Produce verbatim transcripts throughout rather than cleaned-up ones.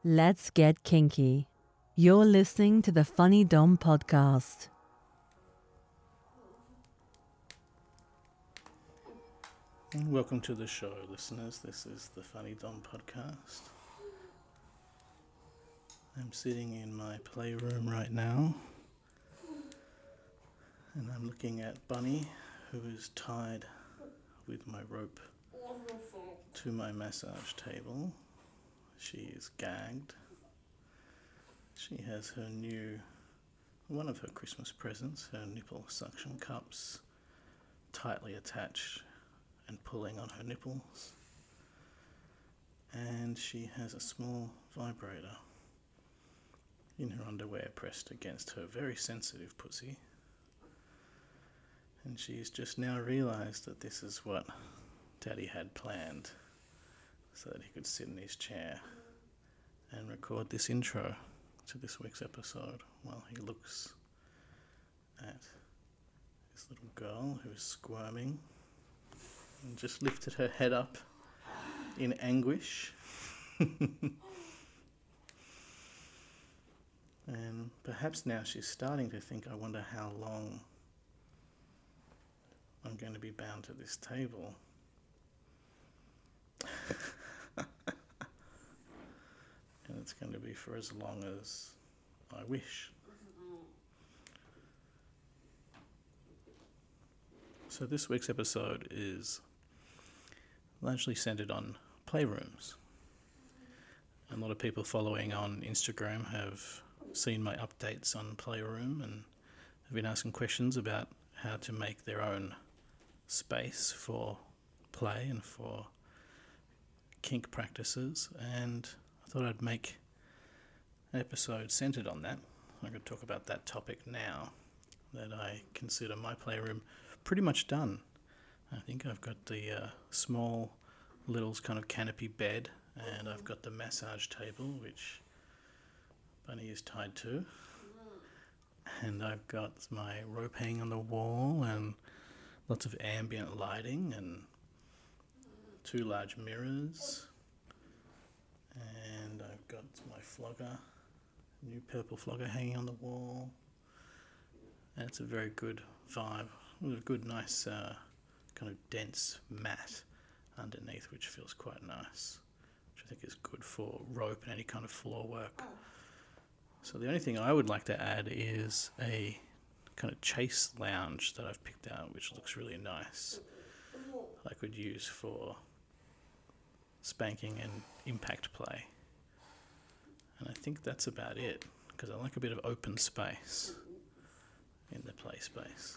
Let's get kinky. You're listening to the Funny Dom podcast. And welcome to the show, listeners. This is the Funny Dom podcast. I'm sitting in my playroom right now, and I'm looking at Bunny, who is tied with my rope to my massage table. She is gagged. She has her new, one of her Christmas presents, her nipple suction cups, tightly attached and pulling on her nipples. And she has a small vibrator in her underwear pressed against her very sensitive pussy. And she's just now realised that this is what Daddy had planned, so that he could sit in his chair and record this intro to this week's episode while he looks at this little girl who is squirming and just lifted her head up in anguish. And perhaps now she's starting to think, I wonder how long I'm going to be bound to this table. And it's going to be for as long as I wish. So this week's episode is largely centered on playrooms. A lot of people following on Instagram have seen my updates on Playroom and have been asking questions about how to make their own space for play and for kink practices, and I thought I'd make an episode centered on that. I'm going to talk about that topic now, that I consider my playroom pretty much done. I think I've got the uh, small little kind of canopy bed, and I've got the massage table, which Bunny is tied to, and I've got my rope hanging on the wall and lots of ambient lighting and two large mirrors, and I've got my flogger, new purple flogger hanging on the wall, and it's a very good vibe with a good nice uh, kind of dense mat underneath, which feels quite nice, which I think is good for rope and any kind of floor work. So the only thing I would like to add is a kind of chase lounge that I've picked out, which looks really nice. I could use for spanking and impact play. And I think that's about it, because I like a bit of open space in the play space.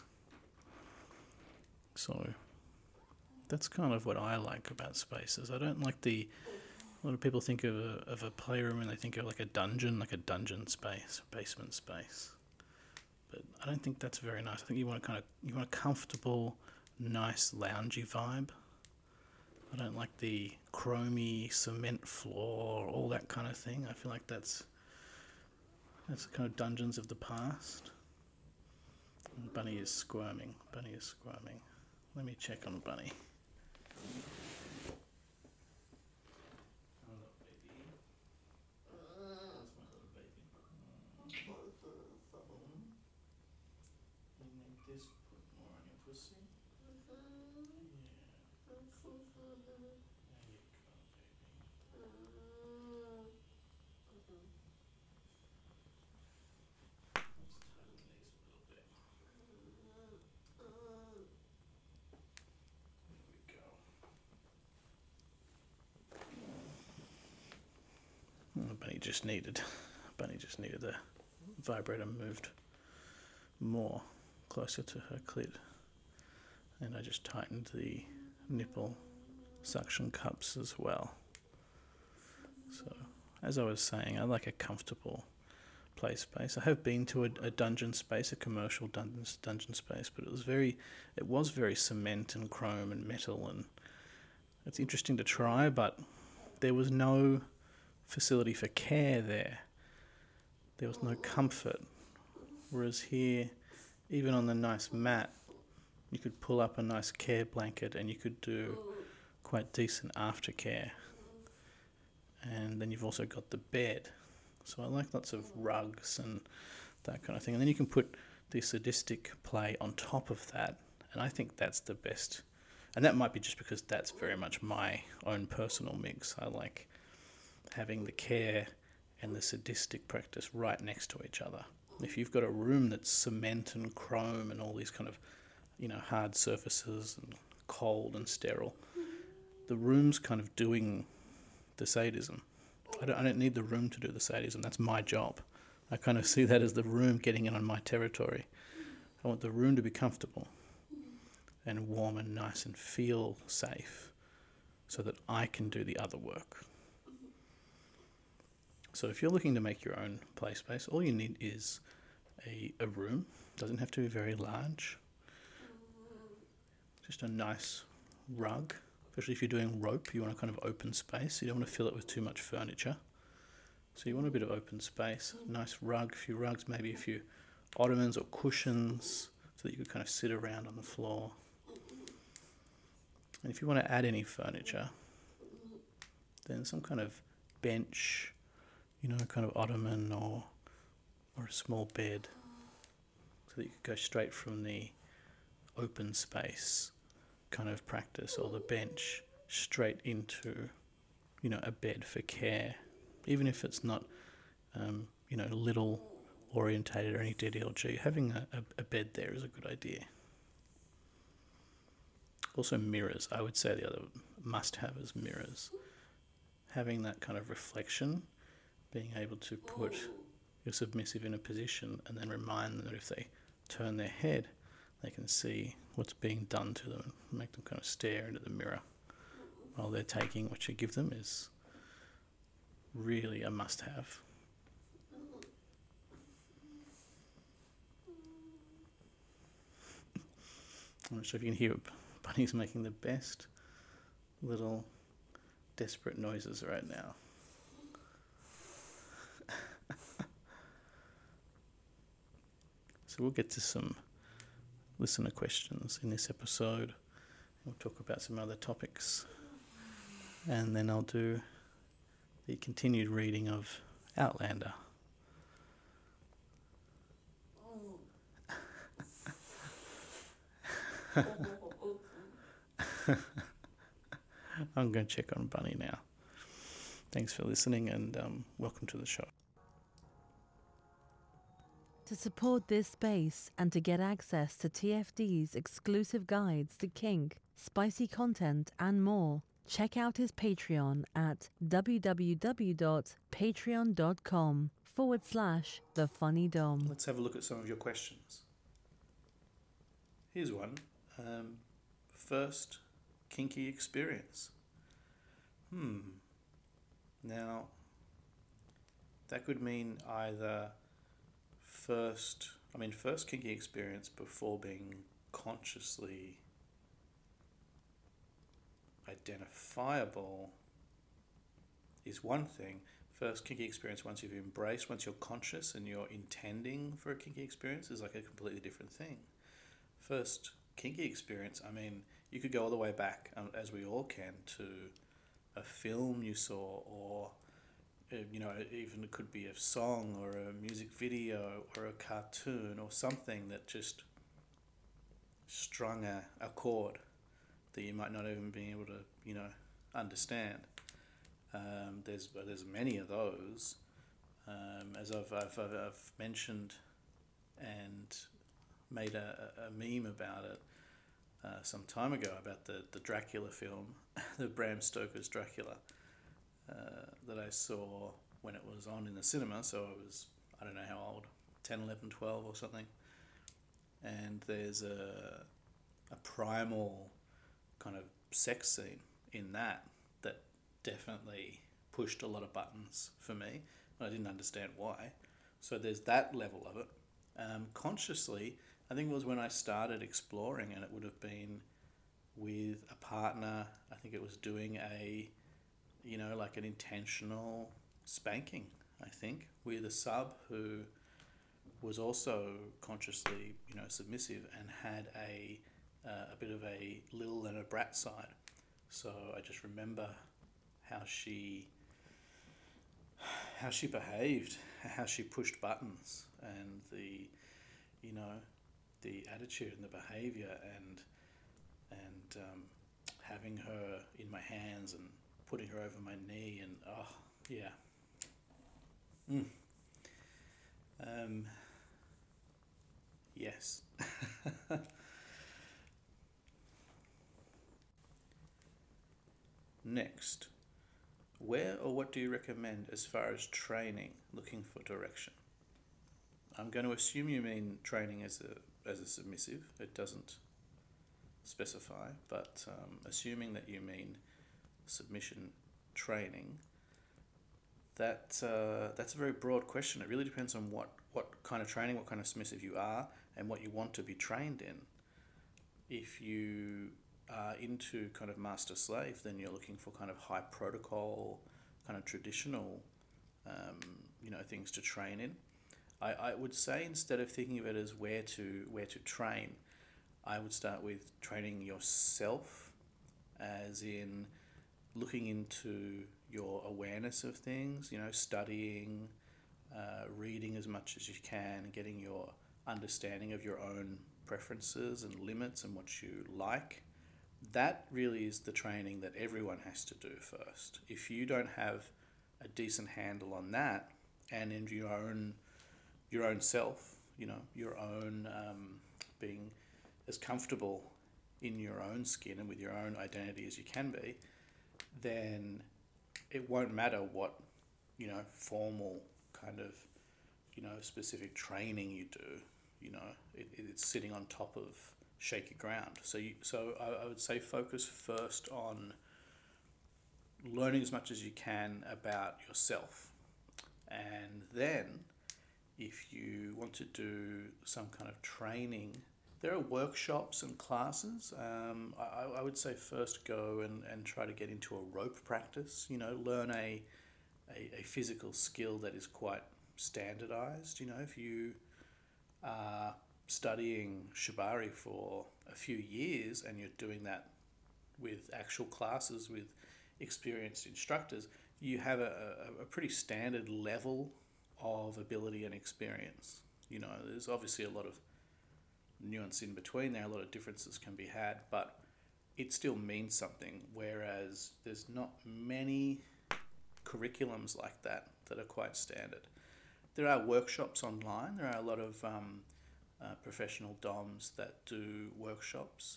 So that's kind of what I like about spaces. I don't like the, a lot of people think of a, of a playroom and they think of like a dungeon, like a dungeon space, basement space. But I don't think that's very nice. I think you want a kind of, you want a comfortable, nice, loungy vibe. I don't like the chromey cement floor, all that kind of thing. I feel like that's that's the kind of dungeons of the past. And Bunny is squirming. Bunny is squirming. Let me check on Bunny. Bunny just needed, Bunny just needed the vibrator moved more closer to her clit, and I just tightened the nipple suction cups as well. So, as I was saying, I like a comfortable play space. I have been to a, a dungeon space, a commercial dungeon dungeon space, but it was very, it was very cement and chrome and metal, and it's interesting to try, but there was no facility for care there. There was no comfort. Whereas here, even on the nice mat, you could pull up a nice care blanket and you could do quite decent aftercare. and then you've also got the bed. So I like lots of rugs and that kind of thing. And then you can put the sadistic play on top of that, and I think that's the best. And that might be just because that's very much my own personal mix. I like having the care and the sadistic practice right next to each other. If you've got a room that's cement and chrome and all these kind of, you know, hard surfaces and cold and sterile, the room's kind of doing the sadism. I don't, I don't need the room to do the sadism. That's my job. I kind of see that as the room getting in on my territory. I want the room to be comfortable and warm and nice and feel safe so that I can do the other work. So if you're looking to make your own play space, all you need is a, a room. Doesn't have to be very large. Just a nice rug. Especially if you're doing rope, you want a kind of open space. You don't want to fill it with too much furniture. So you want a bit of open space. Nice rug, a few rugs, maybe a few ottomans or cushions so that you could kind of sit around on the floor. And if you want to add any furniture, then some kind of bench, you know, kind of ottoman or or a small bed, so that you could go straight from the open space kind of practice or the bench straight into, you know, a bed for care, even if it's not, um, you know, little orientated or any D D L G. Having a, a, a bed there is a good idea. Also mirrors, I would say the other must-have is mirrors. Having that kind of reflection, being able to put your submissive in a position and then remind them that if they turn their head, they can see what's being done to them and make them kind of stare into the mirror while they're taking what you give them is really a must-have. I'm not sure if you can hear it. Bunny's making the best little desperate noises right now. So we'll get to some listener questions in this episode. We'll talk about some other topics. And then I'll do the continued reading of Outlander. I'm going to check on Bunny now. Thanks for listening and um, welcome to the show. To support this space and to get access to T F D's exclusive guides to kink, spicy content and more, check out his Patreon at www.patreon.com forward slash the funny dom. Let's have a look at some of your questions. Here's one. Um, first kinky experience. Hmm. Now, that could mean either first, I mean, first kinky experience before being consciously identifiable is one thing. First kinky experience once you've embraced, once you're conscious and you're intending for a kinky experience is like a completely different thing. First kinky experience, I mean, you could go all the way back, um, as we all can, to a film you saw, or uh, you know, even it could be a song or a music video or a cartoon or something that just strung a, a chord that you might not even be able to, you know, understand. Um, there's there's many of those, um, as I've, I've I've mentioned and made a, a meme about it uh, some time ago about the, the Dracula film, the Bram Stoker's Dracula, uh, that I saw when it was on in the cinema. So I was, I don't know how old, ten, eleven, twelve or something. And there's a a primal kind of sex scene in that that definitely pushed a lot of buttons for me. I didn't understand why. So there's that level of it. Um, consciously, I think it was when I started exploring, and it would have been with a partner. I think it was doing a, you know, like an intentional spanking, I think, with a sub who was also consciously, you know, submissive and had a uh, a bit of a Lil and a brat side. So I just remember how she how she behaved, how she pushed buttons, and the, you know, the attitude and the behaviour, and and um, having her in my hands and putting her over my knee, and oh yeah. Mm. Um, yes. Next, where or what do you recommend as far as training, looking for direction? I'm going to assume you mean training as a as a submissive. It doesn't specify, but um, assuming that you mean submission training, that uh, that's a very broad question. It really depends on what, what kind of training, what kind of submissive you are, and what you want to be trained in. If you are into kind of master slave, then you're looking for kind of high protocol, kind of traditional, um, you know, things to train in. I, I would say, instead of thinking of it as where to where to train, I would start with training yourself, as in looking into your awareness of things, you know, studying, uh, reading as much as you can, getting your understanding of your own preferences and limits and what you like. That really is the training that everyone has to do first. If you don't have a decent handle on that, and in your own your own self, you know, your own um, being as comfortable in your own skin and with your own identity as you can be, then it won't matter what, you know, formal kind of, you know, specific training you do. You know, it, it's sitting on top of shaky ground. So you, so I, I would say focus first on learning as much as you can about yourself, and then if you want to do some kind of training, there are workshops and classes. Um, I, I would say first go and, and try to get into a rope practice, you know, learn a, a, a physical skill that is quite standardized. You know, if you are studying Shibari for a few years and you're doing that with actual classes with experienced instructors, you have a, a, a pretty standard level of ability and experience. You know, there's obviously a lot of nuance in between there, a lot of differences can be had, but it still means something, whereas there's not many curriculums like that that are quite standard. There are workshops online. There are a lot of um, uh, professional D O Ms that do workshops,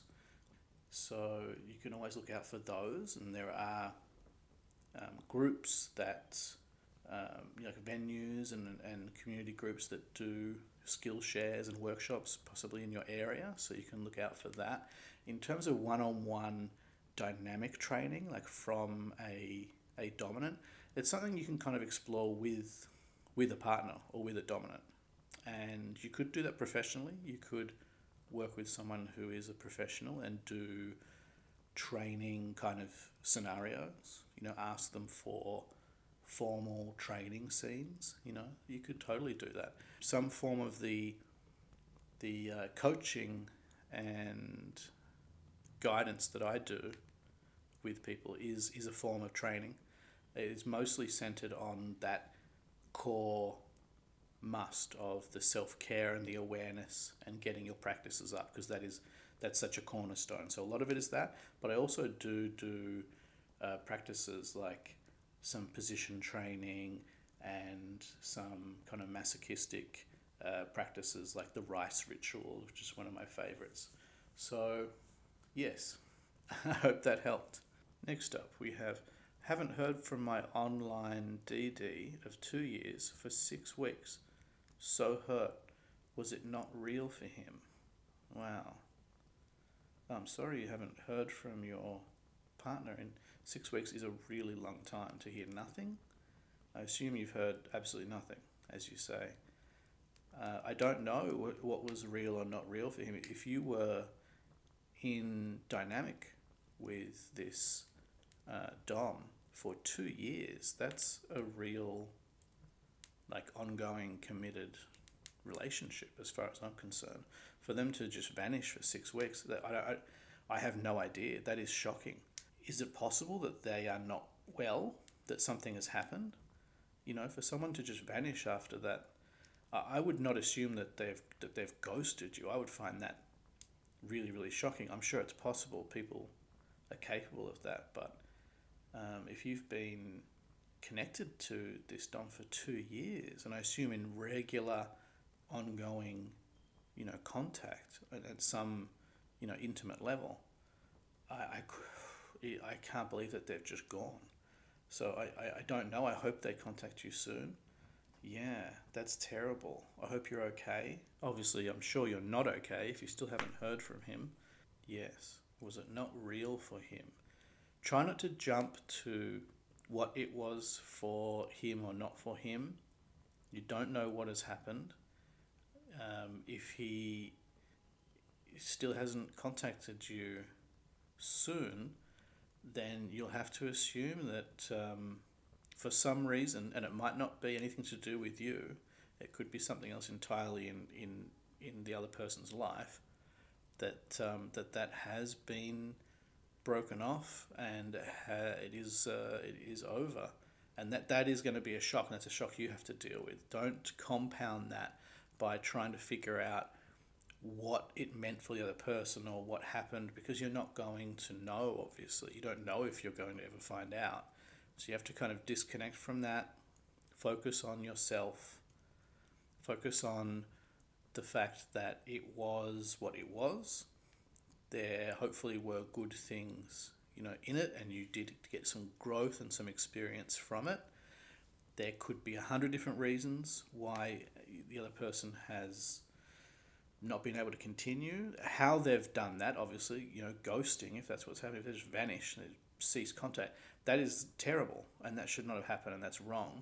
so you can always look out for those, and there are um, groups that Um, you know, like venues and, and community groups that do skill shares and workshops, possibly in your area, so you can look out for that. In terms of one-on-one dynamic training, like from a a dominant, it's something you can kind of explore with with a partner or with a dominant, and you could do that professionally. You could work with someone who is a professional and do training kind of scenarios. You know, ask them for formal training scenes. You know, you could totally do that. Some form of the the uh, coaching and guidance that I do with people is is a form of training. It is mostly centered on that core must of the self-care and the awareness and getting your practices up, because that is that's such a cornerstone. So a lot of it is that, but I also do do uh, practices like some position training and some kind of masochistic uh, practices like the rice ritual, which is one of my favorites. So, yes, I hope that helped. Next up, we have, haven't heard from my online D D of two years for six weeks. So hurt. Was it not real for him? Wow. I'm sorry you haven't heard from your partner in six weeks is a really long time to hear nothing. I assume you've heard absolutely nothing, as you say. Uh, I don't know what was real or not real for him. If you were in dynamic with this uh, Dom for two years, that's a real, like, ongoing, committed relationship, as far as I'm concerned. For them to just vanish for six weeks, that I, I, I have no idea. That is shocking. Is it possible that they are not well, that something has happened? you know, for someone to just vanish after that, I I would not assume that they've that they've ghosted you. I would find that really, really shocking. I'm sure it's possible people are capable of that, but um, if you've been connected to this Dom for two years, and I assume in regular, ongoing, you know, contact at, at some, you know, intimate level, I, I, I can't believe that they've just gone. So I, I, I don't know. I hope they contact you soon. Yeah, that's terrible. I hope you're okay. Obviously, I'm sure you're not okay if you still haven't heard from him. Yes, was it not real for him? Try not to jump to what it was for him or not for him. You don't know what has happened. Um, if he still hasn't contacted you soon, then you'll have to assume that um, for some reason, and it might not be anything to do with you, it could be something else entirely in, in, in the other person's life, that um, that, that has been broken off and ha- it is uh, it is over, and that that is going to be a shock, and that's a shock you have to deal with. Don't compound that by trying to figure out what it meant for the other person or what happened, because you're not going to know. Obviously, you don't know if you're going to ever find out, so you have to kind of disconnect from that, focus on yourself, focus on the fact that it was what it was. There hopefully were good things, you know, in it, and you did get some growth and some experience from it. There could be a hundred different reasons why the other person has not been able to continue. How they've done that, obviously, you know, ghosting, if that's what's happening, if they just vanish, they cease contact, that is terrible, and that should not have happened, and that's wrong.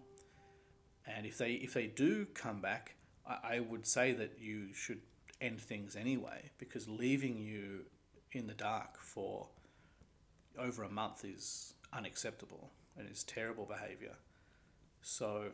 And if they if they do come back, I, I would say that you should end things anyway, because leaving you in the dark for over a month is unacceptable and is terrible behavior. So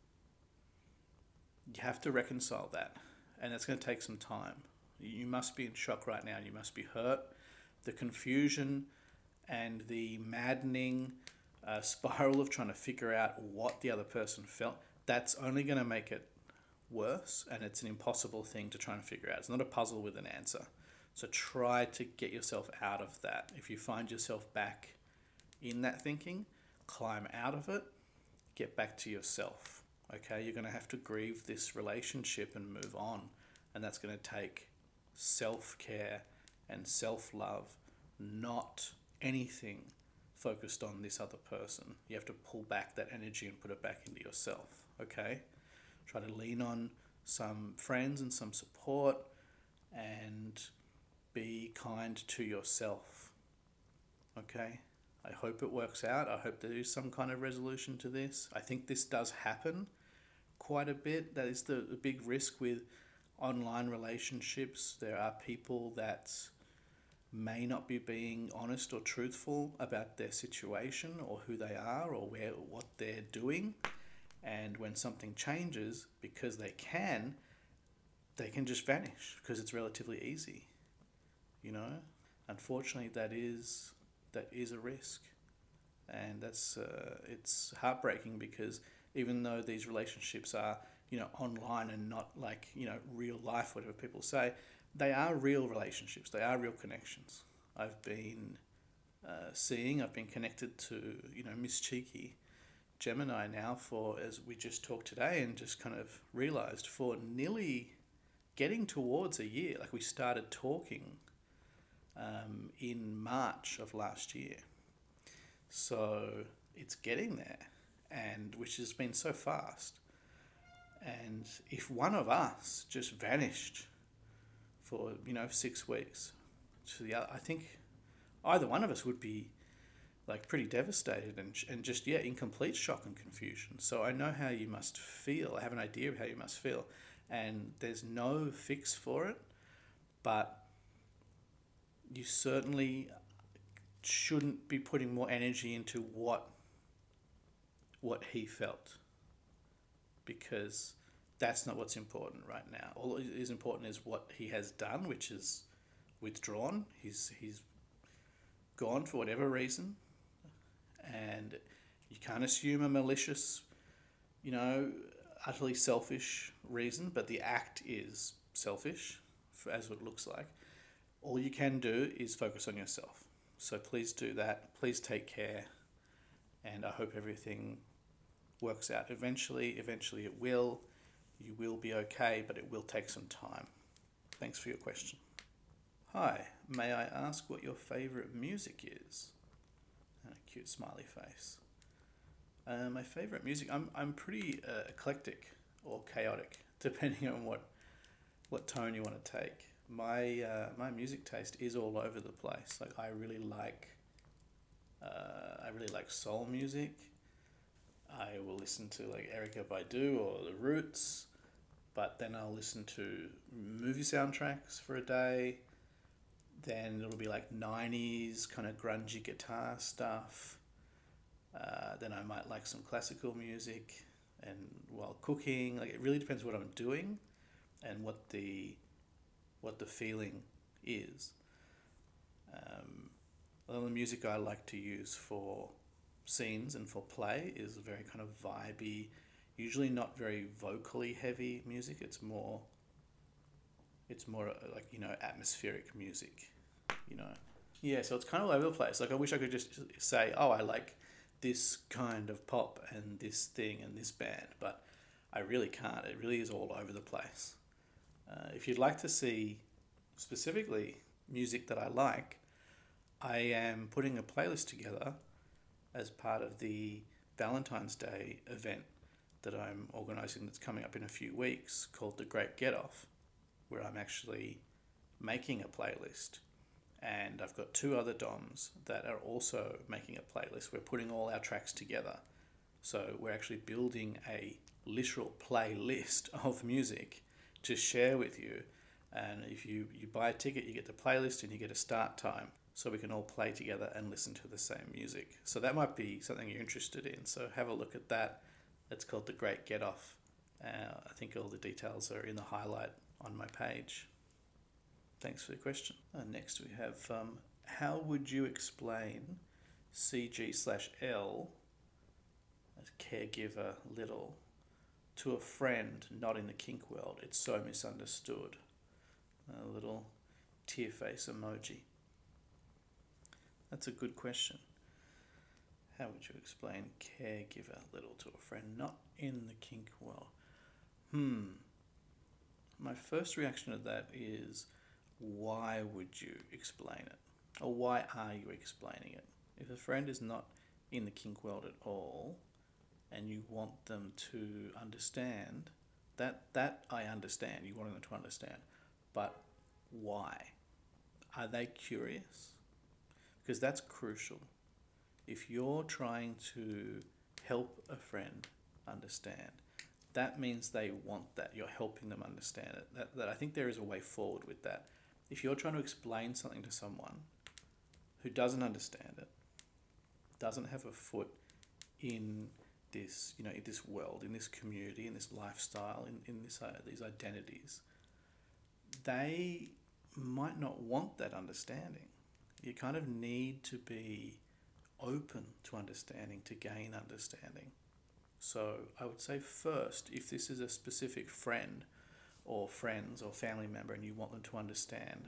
you have to reconcile that, and that's going to take some time. You must be in shock right now. You must be hurt. The confusion and the maddening uh, spiral of trying to figure out what the other person felt, that's only going to make it worse, and it's an impossible thing to try and figure out. It's not a puzzle with an answer. So try to get yourself out of that. If you find yourself back in that thinking, climb out of it, get back to yourself. Okay, you're going to have to grieve this relationship and move on, and that's going to take self-care and self-love, not anything focused on this other person. You have to pull back that energy and put it back into yourself. Okay, try to lean on some friends and some support, and be kind to yourself. Okay, I hope it works out. I hope there is some kind of resolution to this. I think this does happen quite a bit. That is the, the big risk with online relationships. There are people that may not be being honest or truthful about their situation or who they are or where what they're doing. And when something changes, because they can, they can just vanish because it's relatively easy. You know, unfortunately, that is that is a risk, and that's uh, it's heartbreaking, because even though these relationships are, you know, online and not like, you know, real life, whatever people say, they are real relationships. They are real connections. I've been uh, seeing, I've been connected to, you know, Miss Cheeky Gemini now for, as we just talked today, and just kind of realized, for nearly getting towards a year. Like, we started talking um, in March of last year. So it's getting there, and which has been so fast. And if one of us just vanished for, you know, six weeks to the other, I think either one of us would be like pretty devastated and and just, yeah, in complete shock and confusion. So I know how you must feel. I have an idea of how you must feel, and there's no fix for it, but you certainly shouldn't be putting more energy into what what he felt, because that's not what's important right now. All that is important is what he has done, which is withdrawn. He's he's gone for whatever reason, and you can't assume a malicious, you know, utterly selfish reason, but the act is selfish, for, as it looks like, all you can do is focus on yourself. So please do that. Please take care. And I hope everything works out. Eventually, eventually it will. You will be okay, but it will take some time. Thanks for your question. Hi, may I ask what your favourite music is? And a cute smiley face. Uh, my favourite music, I'm I'm pretty uh, eclectic or chaotic, depending on what what tone you want to take. My uh, my music taste is all over the place. Like I really like uh, I really like soul music. I will listen to like Erykah Badu or The Roots, but then I'll listen to movie soundtracks for a day. Then it'll be like nineties kind of grungy guitar stuff. Uh, then I might like some classical music, and while cooking, like it really depends what I'm doing, and what the what the feeling is. Um, well, the music I like to use for scenes and for play is very kind of vibey, usually not very vocally heavy music. It's more, it's more like, you know, atmospheric music, you know. Yeah, so it's kind of all over the place. Like I wish I could just say, oh, I like this kind of pop and this thing and this band, but I really can't. It really is all over the place. Uh, if you'd like to see specifically music that I like, I am putting a playlist together as part of the Valentine's Day event that I'm organising that's coming up in a few weeks called The Great Get Off, where I'm actually making a playlist. And I've got two other D O Ms that are also making a playlist. We're putting all our tracks together. So we're actually building a literal playlist of music to share with you. And if you, you buy a ticket, you get the playlist and you get a start time, so we can all play together and listen to the same music. So that might be something you're interested in. So have a look at that. It's called The Great Get Off. Uh, I think all the details are in the highlight on my page. Thanks for the question. Uh, next we have, um, how would you explain C G slash L, as caregiver little, to a friend not in the kink world? It's so misunderstood. A little tear face emoji. That's a good question. How would you explain caregiver little to a friend not in the kink world? Hmm. My first reaction to that is, why would you explain it? Or why are you explaining it? If a friend is not in the kink world at all, and you want them to understand, that that I understand, you want them to understand. But why? Are they curious? Because that's crucial. If you're trying to help a friend understand, that means they want that. You're helping them understand it. That, that I think there is a way forward with that. If you're trying to explain something to someone who doesn't understand it, doesn't have a foot in this, you know, in this world, in this community, in this lifestyle, in, in this uh, these identities, they might not want that understanding. You kind of need to be open to understanding, to gain understanding. So I would say first, if this is a specific friend or friends or family member and you want them to understand,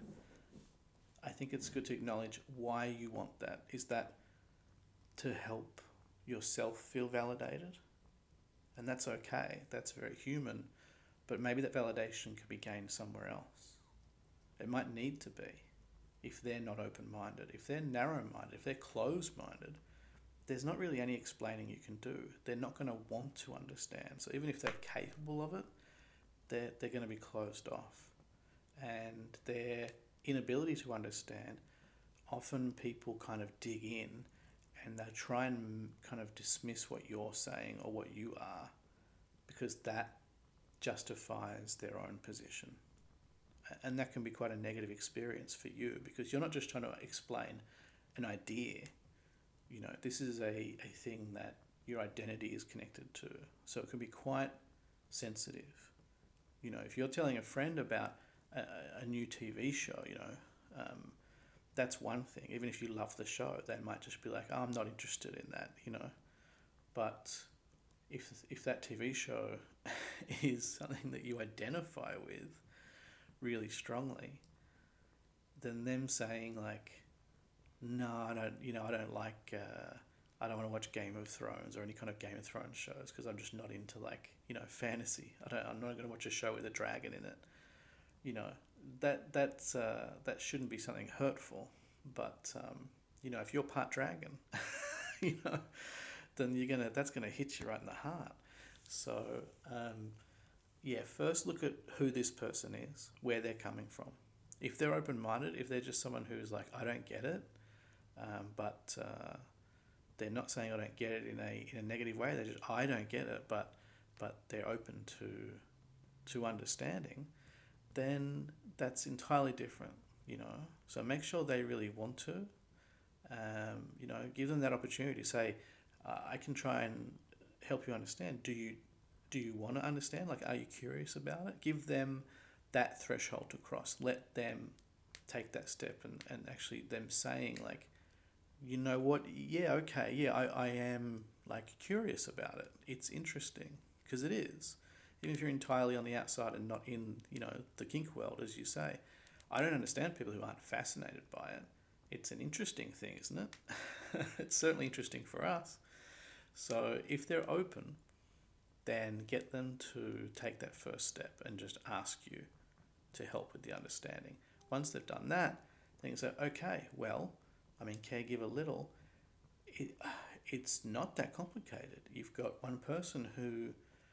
I think it's good to acknowledge why you want that. Is that to help yourself feel validated? And that's okay. That's very human. But maybe that validation could be gained somewhere else. It might need to be. If they're not open-minded, if they're narrow-minded, if they're closed-minded, there's not really any explaining you can do. They're not going to want to understand. So even if they're capable of it, they're, they're going to be closed off. And their inability to understand, often people kind of dig in and they try and kind of dismiss what you're saying or what you are, because that justifies their own position. And that can be quite a negative experience for you, because you're not just trying to explain an idea. You know, this is a, a thing that your identity is connected to. So it can be quite sensitive. You know, if you're telling a friend about a, a new T V show, you know, um, that's one thing. Even if you love the show, they might just be like, oh, I'm not interested in that, you know. But if if that T V show is something that you identify with really strongly, then them saying like, no, I don't, you know, I don't like, uh, I don't want to watch Game of Thrones or any kind of Game of Thrones shows because I'm just not into like, you know, fantasy. I don't, I'm not going to watch a show with a dragon in it. You know, that that's uh, that shouldn't be something hurtful. But um, you know, if you're part dragon, you know, then you're gonna that's gonna hit you right in the heart. So um, yeah, first look at who this person is, where they're coming from. If they're open-minded, if they're just someone who's like, I don't get it, um, but uh, they're not saying I don't get it in a in a negative way. They're just I don't get it, but but they're open to to understanding. Then that's entirely different, you know. So make sure they really want to. Um, you know, give them that opportunity. Say, uh, I can try and help you understand. Do you do you want to understand? Like, are you curious about it? Give them that threshold to cross. Let them take that step and, and actually them saying like, you know what, yeah, okay, yeah, I, I am like curious about it. It's interesting because it is. Even if you're entirely on the outside and not in, you know, the kink world, as you say, I don't understand people who aren't fascinated by it. It's an interesting thing, isn't it? It's certainly interesting for us. So if they're open, then get them to take that first step and just ask you to help with the understanding. Once they've done that, then you say, okay, well, I mean, caregiver little, it, it's not that complicated. You've got one person who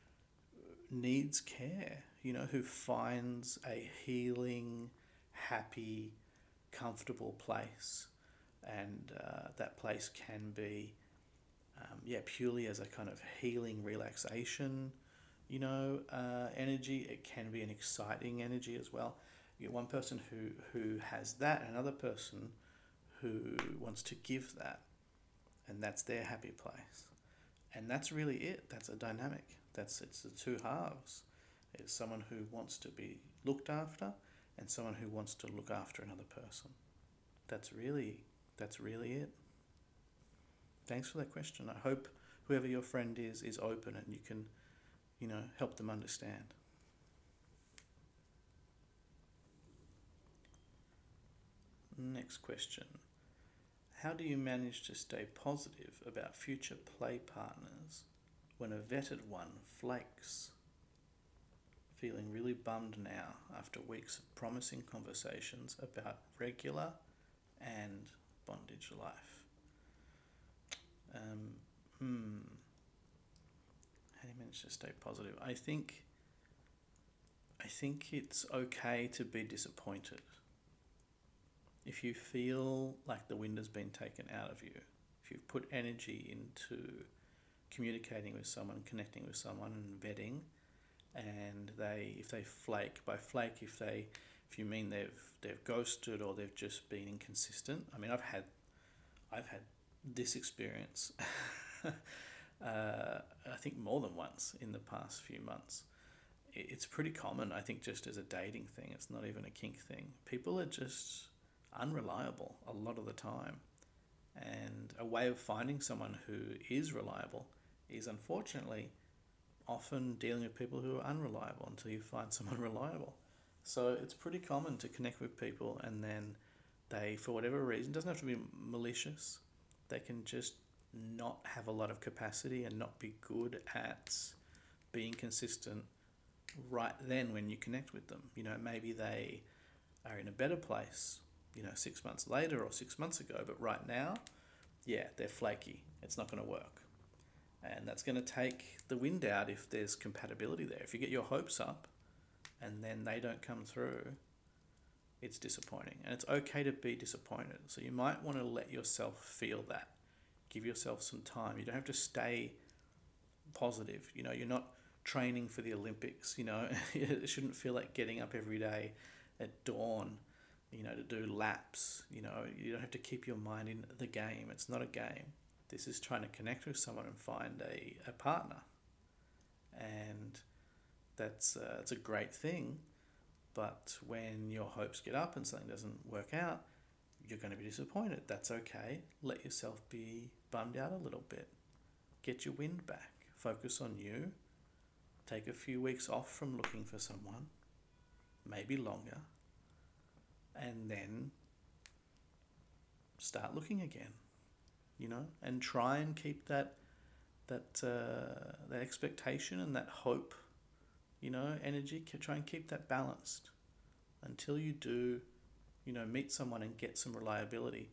needs care, you know, who finds a healing, happy, comfortable place. And uh, that place can be, um, yeah, purely as a kind of healing relaxation, you know, uh, energy. It can be an exciting energy as well. You get one person who, who has that, and another person who wants to give that, and that's their happy place. And that's really it. That's a dynamic. That's it's the two halves. It's someone who wants to be looked after and someone who wants to look after another person. That's really that's really it. Thanks for that question. I hope whoever your friend is is open and you can, you know, help them understand. Next question. How do you manage to stay positive about future play partners when a vetted one flakes? Feeling really bummed now after weeks of promising conversations about regular and bondage life. Um, hmm. How do you manage to stay positive? I think, I think it's okay to be disappointed. If you feel like the wind has been taken out of you, if you've put energy into communicating with someone, connecting with someone and vetting, and they, if they flake, by flake, if they, if you mean they've they've ghosted or they've just been inconsistent. I mean, I've had, I've had this experience. uh, I think more than once in the past few months. It's pretty common, I think, just as a dating thing. It's not even a kink thing. People are just unreliable a lot of the time, and a way of finding someone who is reliable is unfortunately often dealing with people who are unreliable until you find someone reliable. So it's pretty common to connect with people and then they, for whatever reason, doesn't have to be malicious, they can just not have a lot of capacity and not be good at being consistent right then when you connect with them. You know, maybe they are in a better place, you know, six months later or six months ago, but right now, yeah, they're flaky. It's not going to work. And that's going to take the wind out if there's compatibility there. If you get your hopes up and then they don't come through, it's disappointing. And it's okay to be disappointed. So you might want to let yourself feel that. Give yourself some time. You don't have to stay positive. You know, you're not training for the Olympics. You know, it shouldn't feel like getting up every day at dawn, you know, to do laps. You know, you don't have to keep your mind in the game. It's not a game. This is trying to connect with someone and find a, a partner. And that's uh, it's a great thing. But when your hopes get up and something doesn't work out, you're going to be disappointed. That's okay. Let yourself be bummed out a little bit. Get your wind back. focus on you, take a few weeks off from looking for someone, maybe longer, and then start looking again, you know, and try and keep that that uh, that expectation and that hope, you know, energy. Try and keep that balanced until you do, you know, meet someone and get some reliability.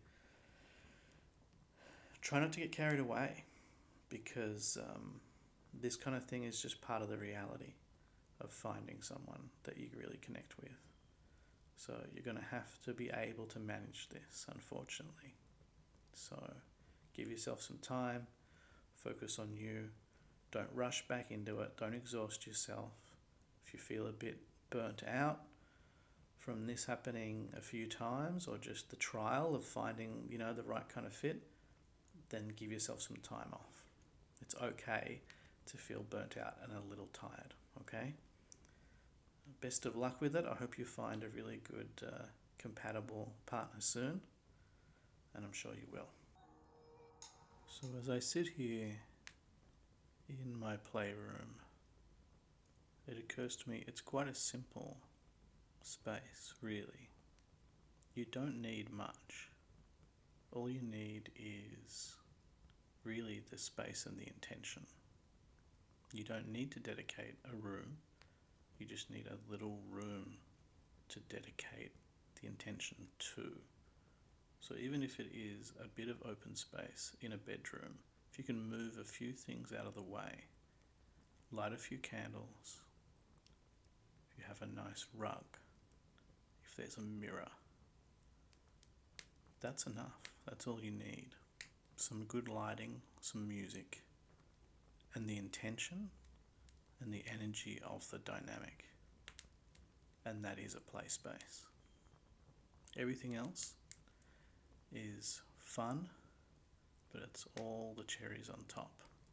Try not to get carried away, because um, this kind of thing is just part of the reality of finding someone that you really connect with. So you're going to have to be able to manage this, unfortunately. So give yourself some time, focus on you, don't rush back into it, don't exhaust yourself. If you feel a bit burnt out from this happening a few times, or just the trial of finding, you know, the right kind of fit, then give yourself some time off. It's okay to feel burnt out and a little tired, okay? Best of luck with it. I hope you find a really good, uh, compatible partner soon, and I'm sure you will. So as I sit here in my playroom, it occurs to me it's quite a simple space, really. You don't need much. All you need is really the space and the intention. You don't need to dedicate a room. You just need a little room to dedicate the intention to. So even if it is a bit of open space in a bedroom, if you can move a few things out of the way, light a few candles, if you have a nice rug, if there's a mirror, that's enough. That's all you need. Some good lighting, some music, and the intention and the energy of the dynamic. And that is a play space. Everything else is fun, but it's all the cherries on top.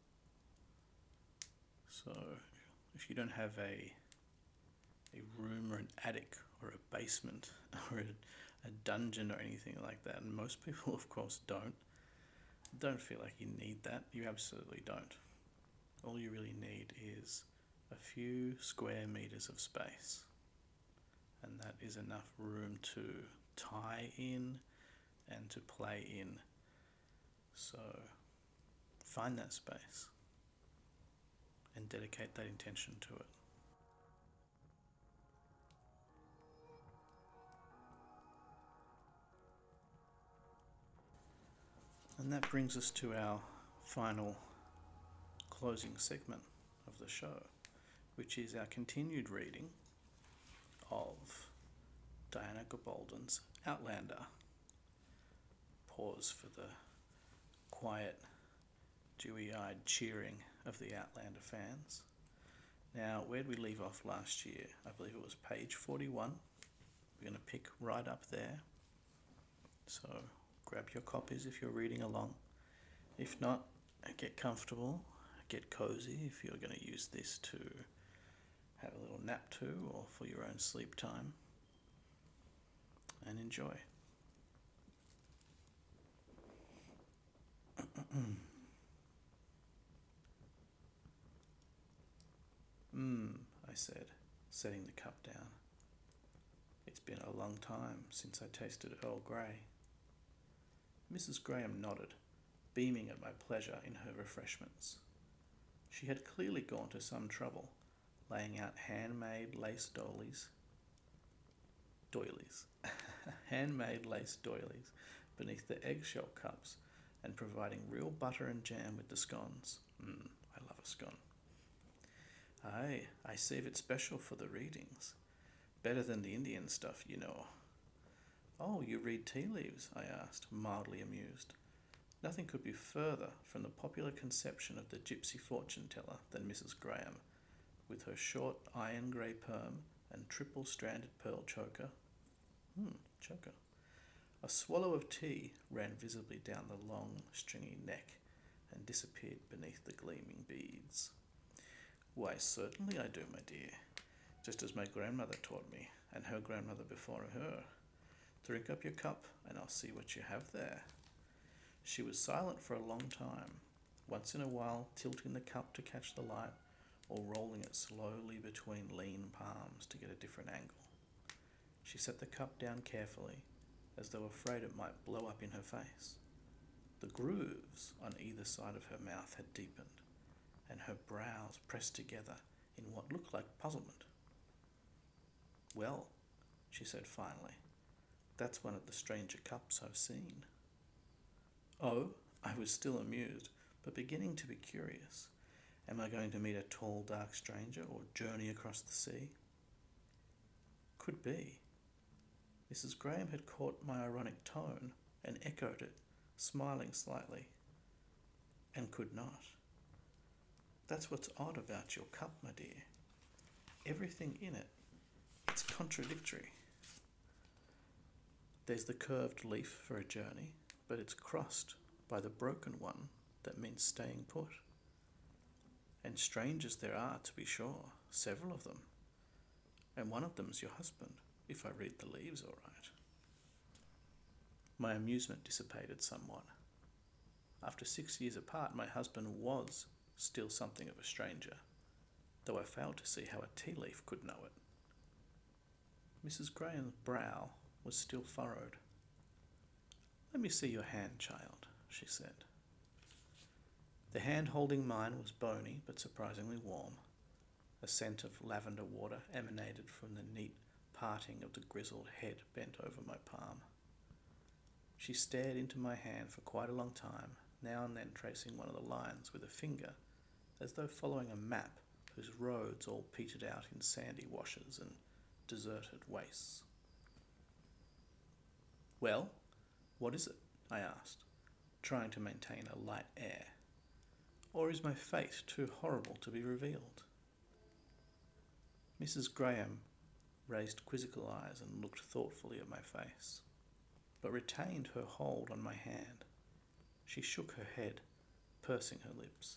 So if you don't have a a room or an attic or a basement or a, a dungeon or anything like that, and most people of course don't, don't feel like you need that. You absolutely don't. All you really need is a few square meters of space, and that is enough room to tie in and to play in. So find that space and dedicate that intention to it. And that brings us to our final closing segment of the show, which is our continued reading of Diana Gabaldon's Outlander. Pause for the quiet, dewy-eyed cheering of the Outlander fans. Now, where did we leave off last year? I believe it was page forty-one. We're going to pick right up there. So grab your copies if you're reading along. If not, get comfortable, get cozy if you're going to use this to have a little nap too, or for your own sleep time, and enjoy. Mmm, I said, setting the cup down. It's been a long time since I tasted Earl Grey. Missus Graham nodded, beaming at my pleasure in her refreshments. She had clearly gone to some trouble, laying out handmade lace doilies, doilies, handmade lace doilies beneath the eggshell cups, and providing real butter and jam with the scones. Mmm, I love a scone. Aye, I save it special for the readings. Better than the Indian stuff, you know. Oh, you read tea leaves? I asked, mildly amused. Nothing could be further from the popular conception of the gypsy fortune-teller than Missus Graham, with her short iron grey perm and triple-stranded pearl choker. Hmm, choker. A swallow of tea ran visibly down the long, stringy neck and disappeared beneath the gleaming beads. Why, certainly I do, my dear, just as my grandmother taught me, and her grandmother before her. Drink up your cup, and I'll see what you have there. She was silent for a long time, once in a while tilting the cup to catch the light or rolling it slowly between lean palms to get a different angle. She set the cup down carefully, as though afraid it might blow up in her face. The grooves on either side of her mouth had deepened, and her brows pressed together in what looked like puzzlement. "Well," she said finally, "that's one of the stranger cups I've seen." "Oh," I was still amused, but beginning to be curious. "Am I going to meet a tall, dark stranger or journey across the sea?" Could be. Missus Graham had caught my ironic tone and echoed it, smiling slightly, and could not. "That's what's odd about your cup, my dear. Everything in it, it's contradictory. There's the curved leaf for a journey, but it's crossed by the broken one that means staying put. And strangers there are, to be sure, several of them. And one of them's your husband, if I read the leaves all right." My amusement dissipated somewhat. After six years apart, my husband was still something of a stranger, though I failed to see how a tea leaf could know it. Missus Graham's brow was still furrowed. "Let me see your hand, child," she said. The hand holding mine was bony but surprisingly warm. A scent of lavender water emanated from the neat parting of the grizzled head bent over my palm. She stared into my hand for quite a long time, now and then tracing one of the lines with a finger, as though following a map whose roads all petered out in sandy washes and deserted wastes. "Well, what is it?" I asked, trying to maintain a light air. "Or is my fate too horrible to be revealed?" Missus Graham raised quizzical eyes and looked thoughtfully at my face, but retained her hold on my hand. She shook her head, pursing her lips.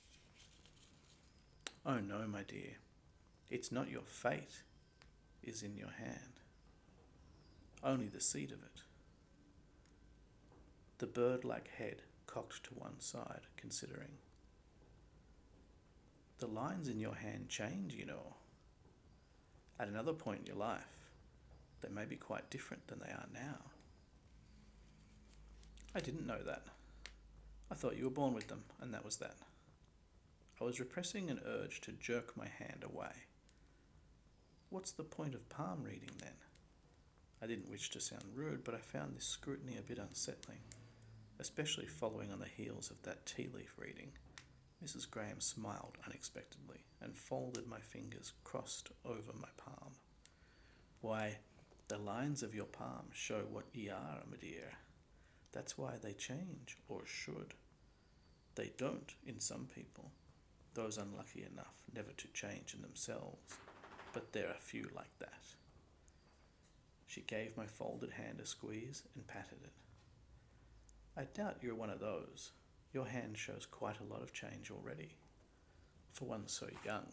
"Oh no, my dear, it's not your fate is in your hand, only the seed of it." The bird-like head cocked to one side, considering. "The lines in your hand change, you know. At another point in your life, they may be quite different than they are now." "I didn't know that. I thought you were born with them, and that was that." I was repressing an urge to jerk my hand away. "What's the point of palm reading, then?" I didn't wish to sound rude, but I found this scrutiny a bit unsettling, especially following on the heels of that tea leaf reading. Missus Graham smiled unexpectedly and folded my fingers crossed over my palm. "Why, the lines of your palm show what ye are, my dear. That's why they change, or should. They don't in some people, those unlucky enough never to change in themselves, but there are few like that." She gave my folded hand a squeeze and patted it. "I doubt you're one of those. Your hand shows quite a lot of change already, for one so young."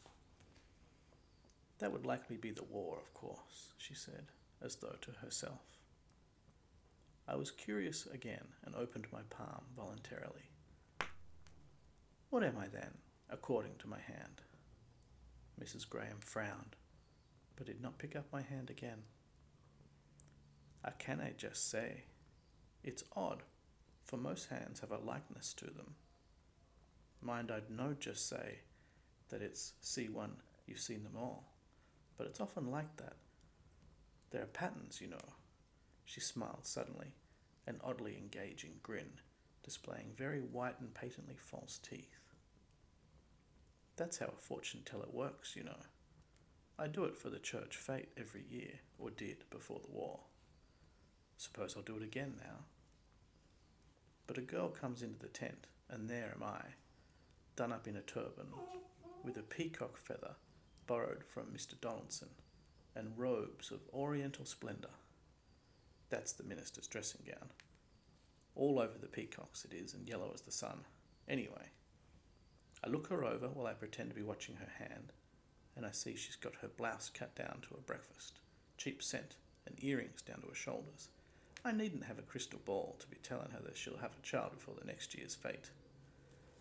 "That would likely be the war, of course," she said, as though to herself. I was curious again and opened my palm voluntarily. "What am I then, according to my hand?" Missus Graham frowned, but did not pick up my hand again. "I can I just say, it's odd, for most hands have a likeness to them. Mind, I'd no just say that it's see one, you've seen them all, but it's often like that. There are patterns, you know." She smiled suddenly, an oddly engaging grin, displaying very white and patently false teeth. "That's how a fortune teller works, you know. I do it for the church fete every year, or did before the war. Suppose I'll do it again now." But a girl comes into the tent, and there am I, done up in a turban, with a peacock feather borrowed from Mister Donaldson, and robes of oriental splendour. That's the minister's dressing gown. All over the peacocks it is, and yellow as the sun. Anyway, I look her over while I pretend to be watching her hand, and I see she's got her blouse cut down to a breakfast, cheap scent, and earrings down to her shoulders. I needn't have a crystal ball to be telling her that she'll have a child before the next year's fete.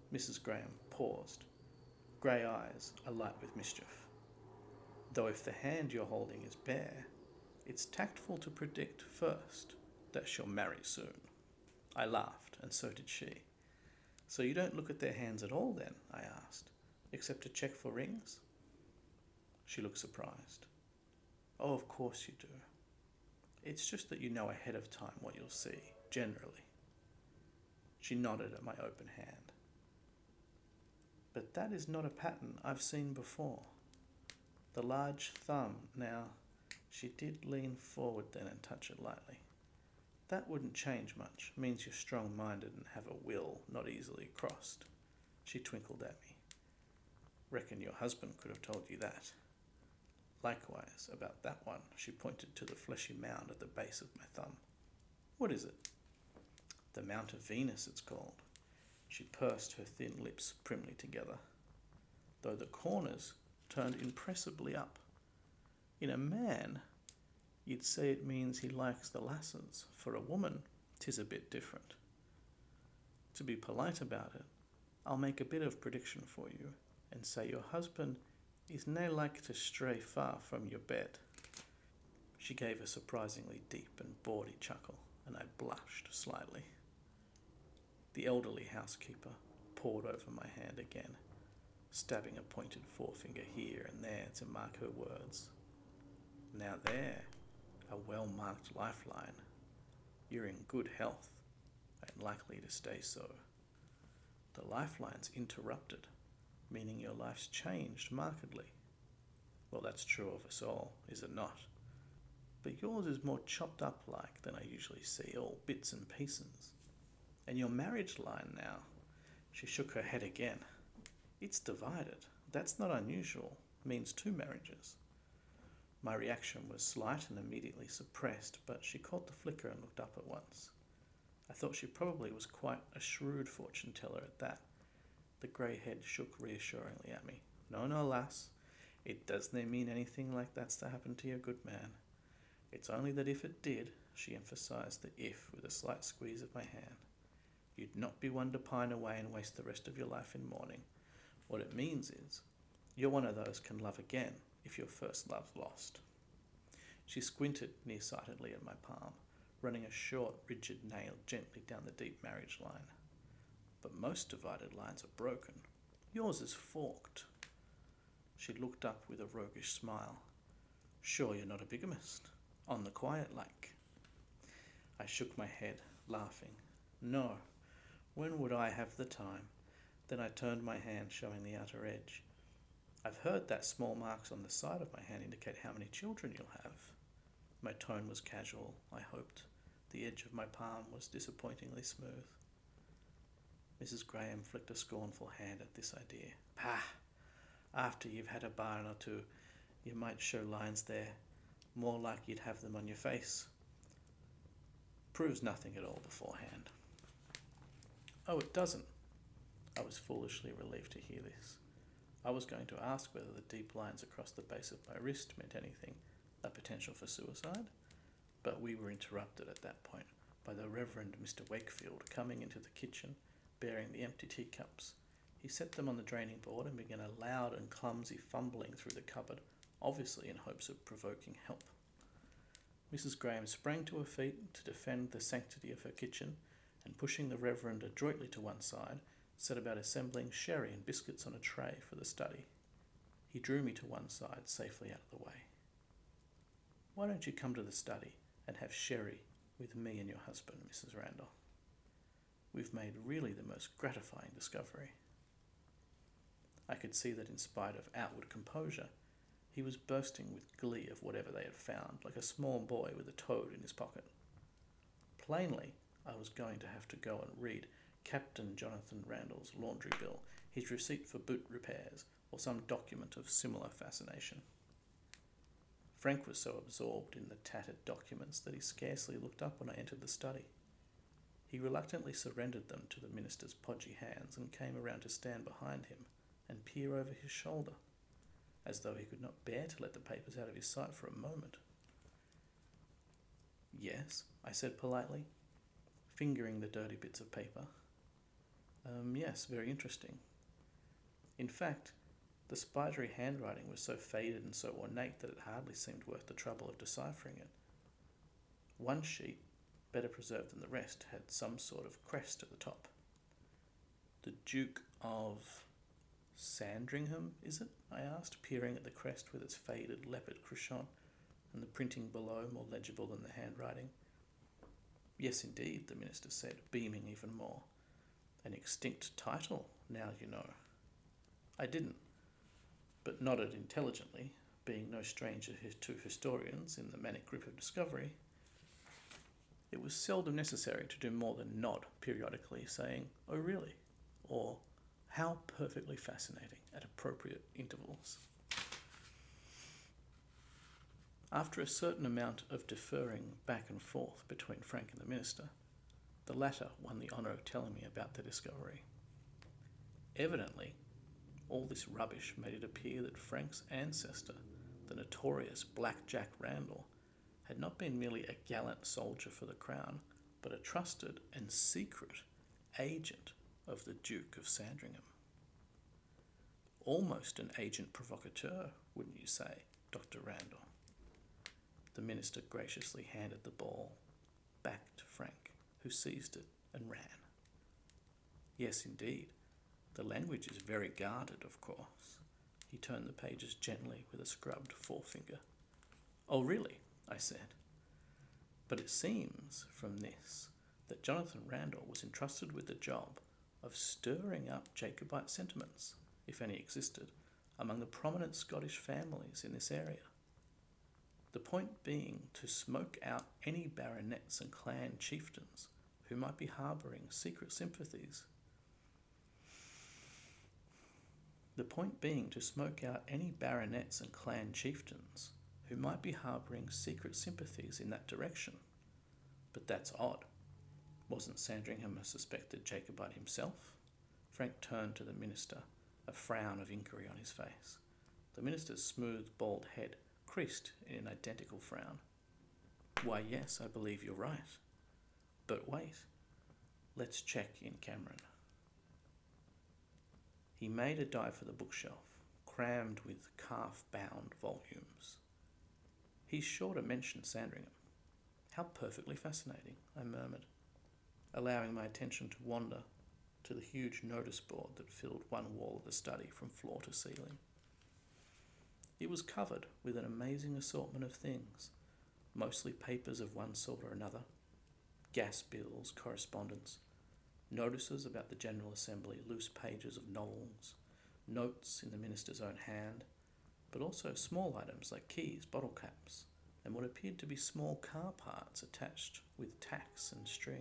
Missus Graham paused, grey eyes alight with mischief. Though if the hand you're holding is bare, it's tactful to predict first that she'll marry soon. I laughed, and so did she. So you don't look at their hands at all then, I asked, except to check for rings? She looked surprised. Oh, of course you do. It's just that you know ahead of time what you'll see, generally. She nodded at my open hand. But that is not a pattern I've seen before. The large thumb, now, she did lean forward then and touch it lightly. That wouldn't change much, means you're strong-minded and have a will not easily crossed. She twinkled at me. Reckon your husband could have told you that. Likewise, about that one, she pointed to the fleshy mound at the base of my thumb. What is it? The Mount of Venus, it's called. She pursed her thin lips primly together, though the corners turned impressibly up. In a man, you'd say it means he likes the lasses. For a woman, 'tis a bit different. To be polite about it, I'll make a bit of prediction for you, and say your husband is nae like to stray far from your bed. She gave a surprisingly deep and bawdy chuckle, and I blushed slightly. The elderly housekeeper pored over my hand again, stabbing a pointed forefinger here and there to mark her words. Now there, a well-marked lifeline. You're in good health, and likely to stay so. The lifeline's interrupted, meaning your life's changed markedly. Well, that's true of us all, is it not? But yours is more chopped up like than I usually see, all bits and pieces. And your marriage line now, she shook her head again. It's divided. That's not unusual. Means two marriages. My reaction was slight and immediately suppressed, but she caught the flicker and looked up at once. I thought she probably was quite a shrewd fortune teller at that. The grey head shook reassuringly at me. No, no, lass. It doesn't mean anything like that's to happen to your good man. It's only that if it did, she emphasised the if with a slight squeeze of my hand, you'd not be one to pine away and waste the rest of your life in mourning. What it means is, you're one of those can love again if your first love's lost. She squinted nearsightedly at my palm, running a short, rigid nail gently down the deep marriage line. But most divided lines are broken. Yours is forked. She looked up with a roguish smile. Sure you're not a bigamist? On the quiet like? I shook my head, laughing. No. When would I have the time? Then I turned my hand, showing the outer edge. I've heard that small marks on the side of my hand indicate how many children you'll have. My tone was casual, I hoped. The edge of my palm was disappointingly smooth. Missus Graham flicked a scornful hand at this idea. Pah! After you've had a barn or two, you might show lines there. More like you'd have them on your face. Proves nothing at all beforehand. Oh, it doesn't. I was foolishly relieved to hear this. I was going to ask whether the deep lines across the base of my wrist meant anything, a potential for suicide, but we were interrupted at that point by the Reverend Mister Wakefield coming into the kitchen, bearing the empty teacups. He set them on the draining board and began a loud and clumsy fumbling through the cupboard, obviously in hopes of provoking help. Missus Graham sprang to her feet to defend the sanctity of her kitchen, and pushing the Reverend adroitly to one side, set about assembling sherry and biscuits on a tray for the study. He drew me to one side, safely out of the way. Why don't you come to the study and have sherry with me and your husband, Missus Randall? We've made really the most gratifying discovery. I could see that in spite of outward composure, he was bursting with glee of whatever they had found, like a small boy with a toad in his pocket. Plainly, I was going to have to go and read Captain Jonathan Randall's laundry bill, his receipt for boot repairs, or some document of similar fascination. Frank was so absorbed in the tattered documents that he scarcely looked up when I entered the study. He reluctantly surrendered them to the minister's podgy hands and came around to stand behind him and peer over his shoulder, as though he could not bear to let the papers out of his sight for a moment. Yes, I said politely, fingering the dirty bits of paper. Um, yes, very interesting. In fact, the spidery handwriting was so faded and so ornate that it hardly seemed worth the trouble of deciphering it. One sheet, better preserved than the rest, had some sort of crest at the top. The Duke of Sandringham, is it? I asked, peering at the crest with its faded leopard cruchon and the printing below more legible than the handwriting. Yes, indeed, the minister said, beaming even more. An extinct title, now you know. I didn't, but nodded intelligently, being no stranger to historians in the manic grip of discovery. It was seldom necessary to do more than nod periodically, saying, "Oh, really?" or "How perfectly fascinating," at appropriate intervals. After a certain amount of deferring back and forth between Frank and the minister, the latter won the honour of telling me about the discovery. Evidently, all this rubbish made it appear that Frank's ancestor, the notorious Black Jack Randall, had not been merely a gallant soldier for the crown, but a trusted and secret agent of the Duke of Sandringham. Almost an agent provocateur, wouldn't you say, Doctor Randall? The minister graciously handed the ball back to Frank, who seized it and ran. Yes, indeed. The language is very guarded, of course. He turned the pages gently with a scrubbed forefinger. Oh, really? I said. But it seems from this that Jonathan Randall was entrusted with the job of stirring up Jacobite sentiments, if any existed, among the prominent Scottish families in this area. The point being to smoke out any baronets and clan chieftains who might be harbouring secret sympathies. The point being to smoke out any baronets and clan chieftains who might be harbouring secret sympathies in that direction. But that's odd. Wasn't Sandringham a suspected Jacobite himself? Frank turned to the minister, a frown of inquiry on his face. The minister's smooth, bald head creased in an identical frown. Why, yes, I believe you're right. But wait, let's check in Cameron. He made a dive for the bookshelf, crammed with calf-bound volumes. He's sure to mention Sandringham. How perfectly fascinating, I murmured, allowing my attention to wander to the huge notice board that filled one wall of the study from floor to ceiling. It was covered with an amazing assortment of things, mostly papers of one sort or another, gas bills, correspondence, notices about the General Assembly, loose pages of novels, notes in the minister's own hand, but also small items like keys, bottle caps, and what appeared to be small car parts attached with tacks and string.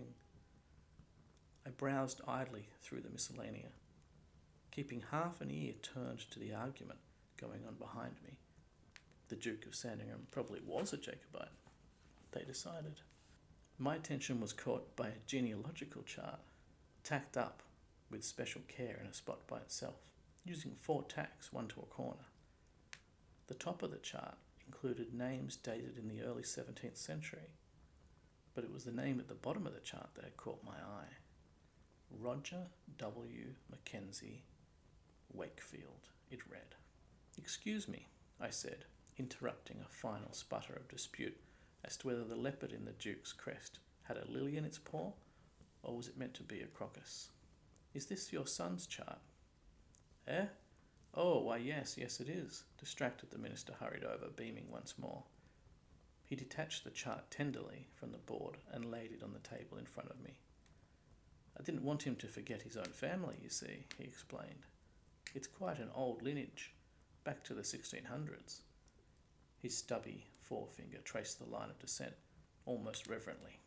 I browsed idly through the miscellanea, keeping half an ear turned to the argument going on behind me. The Duke of Sandringham probably was a Jacobite, they decided. My attention was caught by a genealogical chart, tacked up with special care in a spot by itself, using four tacks, one to a corner. The top of the chart included names dated in the early seventeenth century, but it was the name at the bottom of the chart that had caught my eye. Roger W. Mackenzie, Wakefield, it read. Excuse me, I said, interrupting a final sputter of dispute as to whether the leopard in the Duke's crest had a lily in its paw, or was it meant to be a crocus? Is this your son's chart? Eh? Oh, why yes, yes it is. Distracted, the minister hurried over, beaming once more. He detached the chart tenderly from the board and laid it on the table in front of me. I didn't want him to forget his own family, you see, he explained. It's quite an old lineage, back to the sixteen hundreds. His stubby forefinger traced the line of descent, almost reverently.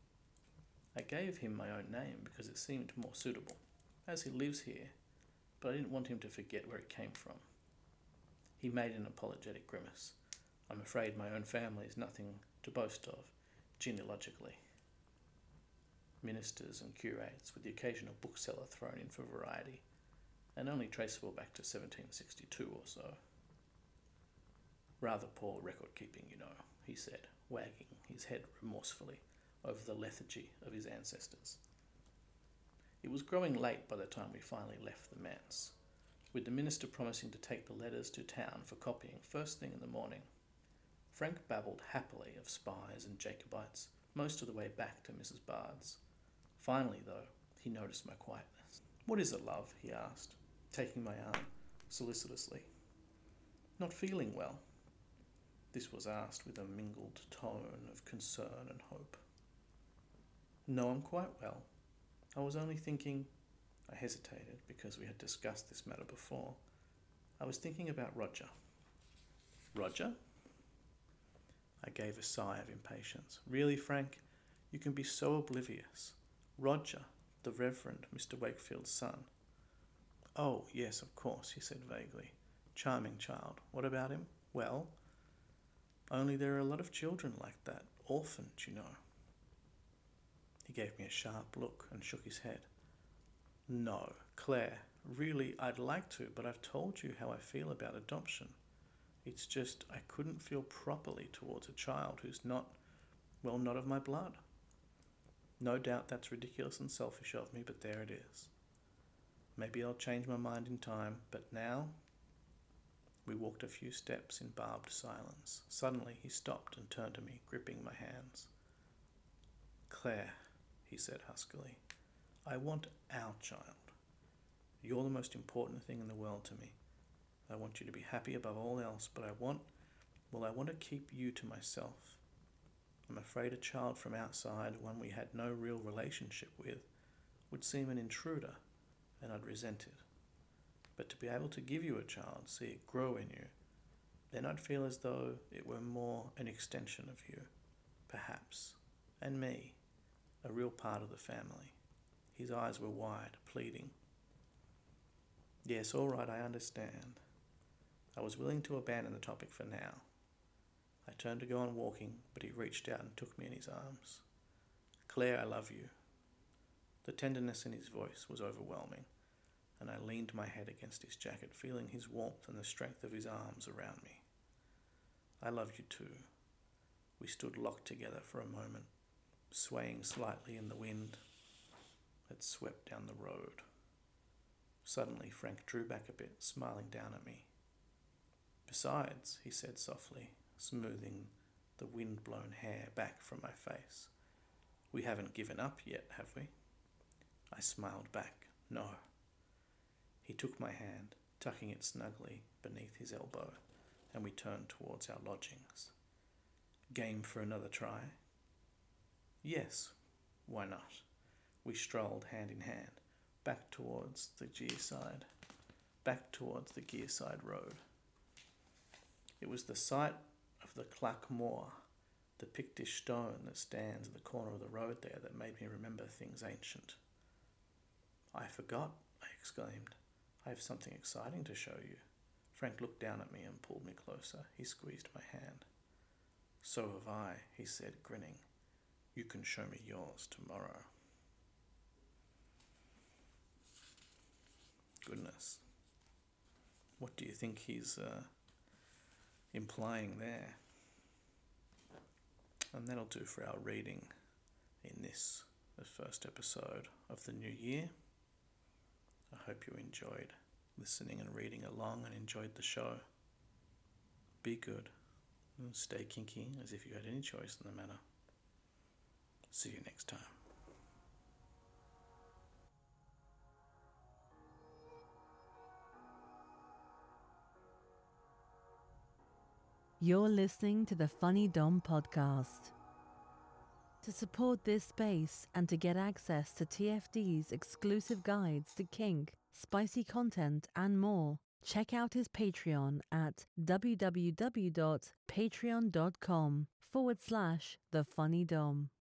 I gave him my own name because it seemed more suitable, as he lives here, but I didn't want him to forget where it came from. He made an apologetic grimace. I'm afraid my own family is nothing to boast of, genealogically. Ministers and curates, with the occasional bookseller thrown in for variety, and only traceable back to seventeen sixty-two or so. Rather poor record-keeping, you know, he said, wagging his head remorsefully over the lethargy of his ancestors. It was growing late by the time we finally left the manse, with the minister promising to take the letters to town for copying first thing in the morning. Frank babbled happily of spies and Jacobites most of the way back to Missus Bard's. Finally, though, he noticed my quietness. "What is it, love?" he asked, taking my arm solicitously. "Not feeling well?" This was asked with a mingled tone of concern and hope. "No, I'm quite well. I was only thinking..." I hesitated because we had discussed this matter before. "I was thinking about Roger." "Roger?" I gave a sigh of impatience. "Really, Frank, you can be so oblivious. Roger, the Reverend Mister Wakefield's son." "Oh, yes, of course," he said vaguely. "Charming child. What about him?" "Well, only there are a lot of children like that. Orphaned, you know." He gave me a sharp look and shook his head. "No, Claire, really, I'd like to, but I've told you how I feel about adoption. It's just I couldn't feel properly towards a child who's not, well, not of my blood. No doubt that's ridiculous and selfish of me, but there it is. Maybe I'll change my mind in time, but now..." We walked a few steps in barbed silence. Suddenly he stopped and turned to me, gripping my hands. "Claire," he said huskily, "I want our child. You're the most important thing in the world to me. I want you to be happy above all else, but I want, well, I want to keep you to myself. I'm afraid a child from outside, one we had no real relationship with, would seem an intruder, and I'd resent it. But to be able to give you a child, see it grow in you, then I'd feel as though it were more an extension of you, perhaps, and me, a real part of the family." His eyes were wide, pleading. "Yes, all right, I understand." I was willing to abandon the topic for now. I turned to go on walking, but he reached out and took me in his arms. "Claire, I love you." The tenderness in his voice was overwhelming, and I leaned my head against his jacket, feeling his warmth and the strength of his arms around me. "I love you too." We stood locked together for a moment, swaying slightly in the wind that swept down the road. Suddenly Frank drew back a bit, smiling down at me. "Besides," he said softly, smoothing the wind-blown hair back from my face, "we haven't given up yet, have we?" I smiled back. "No." He took my hand, tucking it snugly beneath his elbow, and we turned towards our lodgings. "Game for another try?" "Yes, why not?" We strolled hand in hand, back towards the Gearside, back towards the Gearside Road. It was the sight of the Clack Moor, the Pictish stone that stands at the corner of the road there, that made me remember things ancient. "I forgot," I exclaimed. "I have something exciting to show you." Frank looked down at me and pulled me closer. He squeezed my hand. "So have I," he said, grinning. "You can show me yours tomorrow." Goodness. What do you think he's uh, implying there? And that'll do for our reading in this, the first episode of the new year. I hope you enjoyed listening and reading along and enjoyed the show. Be good and stay kinky as if you had any choice in the matter. See you next time. You're listening to the Funny Dom podcast. To support this space and to get access to T F D's exclusive guides to kink, spicy content, and more, check out his Patreon at www.patreon.com forward slash the Funny Dom.